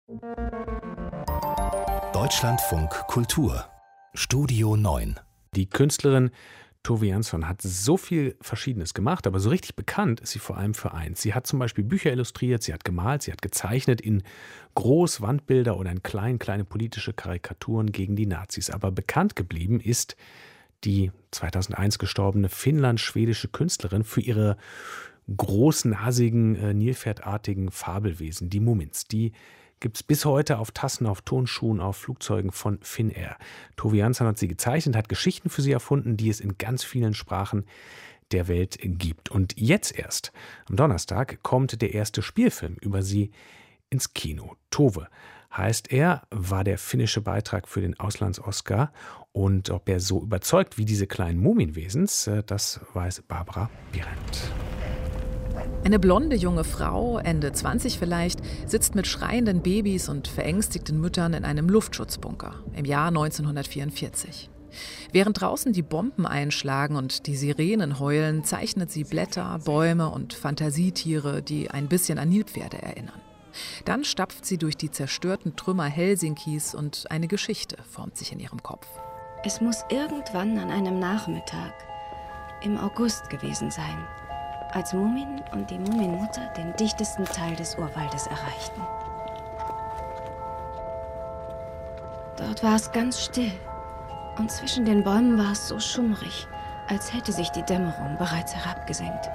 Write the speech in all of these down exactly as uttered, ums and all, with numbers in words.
Deutschlandfunk Kultur Studio neun. Die Künstlerin Tove Jansson hat so viel Verschiedenes gemacht, aber so richtig bekannt ist sie vor allem für eins. Sie hat zum Beispiel Bücher illustriert, sie hat gemalt, sie hat gezeichnet in Großwandbilder oder in klein, kleine politische Karikaturen gegen die Nazis. Aber bekannt geblieben ist die zweitausendeins gestorbene finnland-schwedische Künstlerin für ihre großnasigen, äh, nilpferdartigen Fabelwesen, die Mumins. Die gibt es bis heute auf Tassen, auf Tonschuhen, auf Flugzeugen von Finnair. Tove Jansson hat sie gezeichnet, hat Geschichten für sie erfunden, die es in ganz vielen Sprachen der Welt gibt. Und jetzt erst, am Donnerstag, kommt der erste Spielfilm über sie ins Kino. Tove heißt er, war der finnische Beitrag für den Auslands-Oscar. Und ob er so überzeugt wie diese kleinen Mumienwesens, das weiß Barbara Birent. Eine blonde junge Frau, Ende zwanzig vielleicht, sitzt mit schreienden Babys und verängstigten Müttern in einem Luftschutzbunker im Jahr neunzehnhundertvierundvierzig. Während draußen die Bomben einschlagen und die Sirenen heulen, zeichnet sie Blätter, Bäume und Fantasietiere, die ein bisschen an Nilpferde erinnern. Dann stapft sie durch die zerstörten Trümmer Helsinkis und eine Geschichte formt sich in ihrem Kopf. Es muss irgendwann an einem Nachmittag im August gewesen sein, als Mumin und die Muminmutter den dichtesten Teil des Urwaldes erreichten. Dort war es ganz still und zwischen den Bäumen war es so schummrig, als hätte sich die Dämmerung bereits herabgesenkt.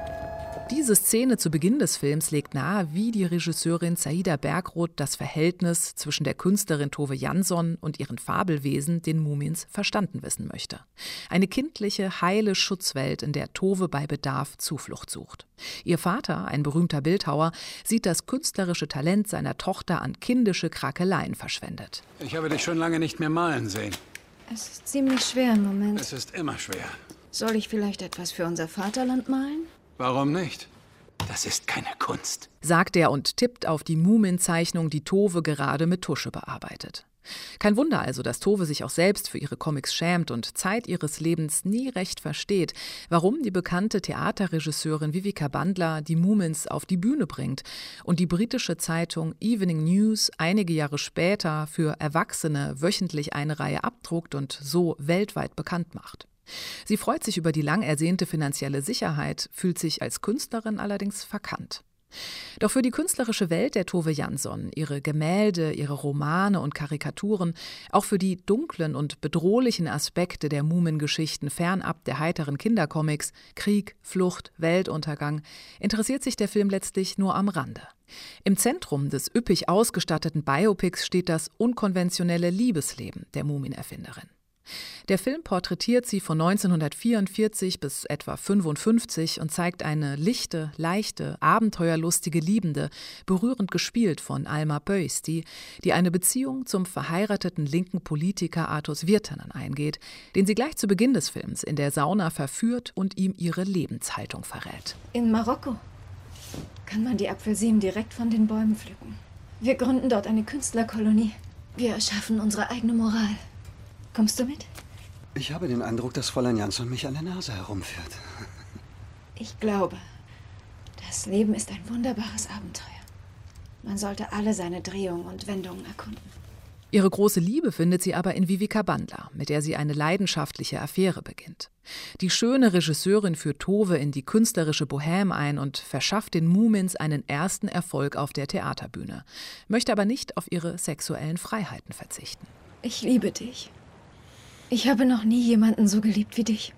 Diese Szene zu Beginn des Films legt nahe, wie die Regisseurin Saida Bergroth das Verhältnis zwischen der Künstlerin Tove Jansson und ihren Fabelwesen, den Mumins, verstanden wissen möchte. Eine kindliche, heile Schutzwelt, in der Tove bei Bedarf Zuflucht sucht. Ihr Vater, ein berühmter Bildhauer, sieht das künstlerische Talent seiner Tochter an kindische Krakeleien verschwendet. Ich habe dich schon lange nicht mehr malen sehen. Es ist ziemlich schwer im Moment. Es ist immer schwer. Soll ich vielleicht etwas für unser Vaterland malen? Warum nicht? Das ist keine Kunst, sagt er und tippt auf die Muminzeichnung, die Tove gerade mit Tusche bearbeitet. Kein Wunder also, dass Tove sich auch selbst für ihre Comics schämt und Zeit ihres Lebens nie recht versteht, warum die bekannte Theaterregisseurin Vivica Bandler die Mumins auf die Bühne bringt und die britische Zeitung Evening News einige Jahre später für Erwachsene wöchentlich eine Reihe abdruckt und so weltweit bekannt macht. Sie freut sich über die lang ersehnte finanzielle Sicherheit, fühlt sich als Künstlerin allerdings verkannt. Doch für die künstlerische Welt der Tove Jansson, ihre Gemälde, ihre Romane und Karikaturen, auch für die dunklen und bedrohlichen Aspekte der Mumengeschichten fernab der heiteren Kindercomics, Krieg, Flucht, Weltuntergang, interessiert sich der Film letztlich nur am Rande. Im Zentrum des üppig ausgestatteten Biopics steht das unkonventionelle Liebesleben der Mumienerfinderin. Der Film porträtiert sie von neunzehnhundertvierundvierzig bis etwa fünfundfünfzig und zeigt eine lichte, leichte, abenteuerlustige Liebende, berührend gespielt von Alma Pöysti, die eine Beziehung zum verheirateten linken Politiker Artus Virtanen eingeht, den sie gleich zu Beginn des Films in der Sauna verführt und ihm ihre Lebenshaltung verrät. In Marokko kann man die Apfelsinen direkt von den Bäumen pflücken. Wir gründen dort eine Künstlerkolonie. Wir erschaffen unsere eigene Moral. Kommst du mit? Ich habe den Eindruck, dass Fräulein Jansson mich an der Nase herumführt. Ich glaube, das Leben ist ein wunderbares Abenteuer. Man sollte alle seine Drehungen und Wendungen erkunden. Ihre große Liebe findet sie aber in Vivica Bandler, mit der sie eine leidenschaftliche Affäre beginnt. Die schöne Regisseurin führt Tove in die künstlerische Bohème ein und verschafft den Mumins einen ersten Erfolg auf der Theaterbühne, möchte aber nicht auf ihre sexuellen Freiheiten verzichten. Ich liebe dich. Ich habe noch nie jemanden so geliebt wie dich.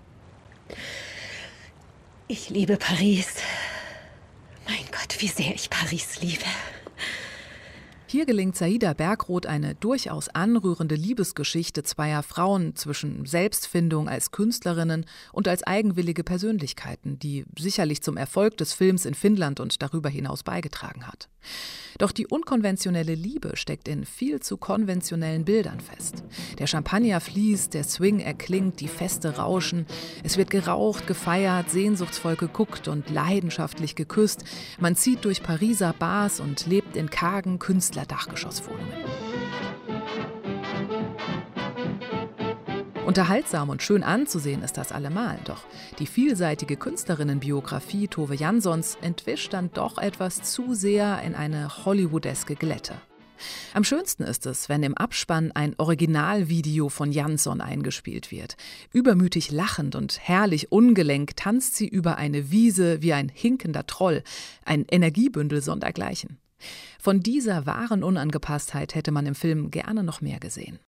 Ich liebe Paris. Mein Gott, wie sehr ich Paris liebe. Hier gelingt Saida Bergroth eine durchaus anrührende Liebesgeschichte zweier Frauen zwischen Selbstfindung als Künstlerinnen und als eigenwillige Persönlichkeiten, die sicherlich zum Erfolg des Films in Finnland und darüber hinaus beigetragen hat. Doch die unkonventionelle Liebe steckt in viel zu konventionellen Bildern fest. Der Champagner fließt, der Swing erklingt, die Feste rauschen. Es wird geraucht, gefeiert, sehnsuchtsvoll geguckt und leidenschaftlich geküsst. Man zieht durch Pariser Bars und lebt in kargen Künstlerdachgeschosswohnungen. Und Unterhaltsam und schön anzusehen ist das allemal, doch die vielseitige Künstlerinnenbiografie Tove Janssons entwischt dann doch etwas zu sehr in eine hollywoodeske Glätte. Am schönsten ist es, wenn im Abspann ein Originalvideo von Jansson eingespielt wird. Übermütig lachend und herrlich ungelenk tanzt sie über eine Wiese wie ein hinkender Troll, ein Energiebündel sondergleichen. Von dieser wahren Unangepasstheit hätte man im Film gerne noch mehr gesehen.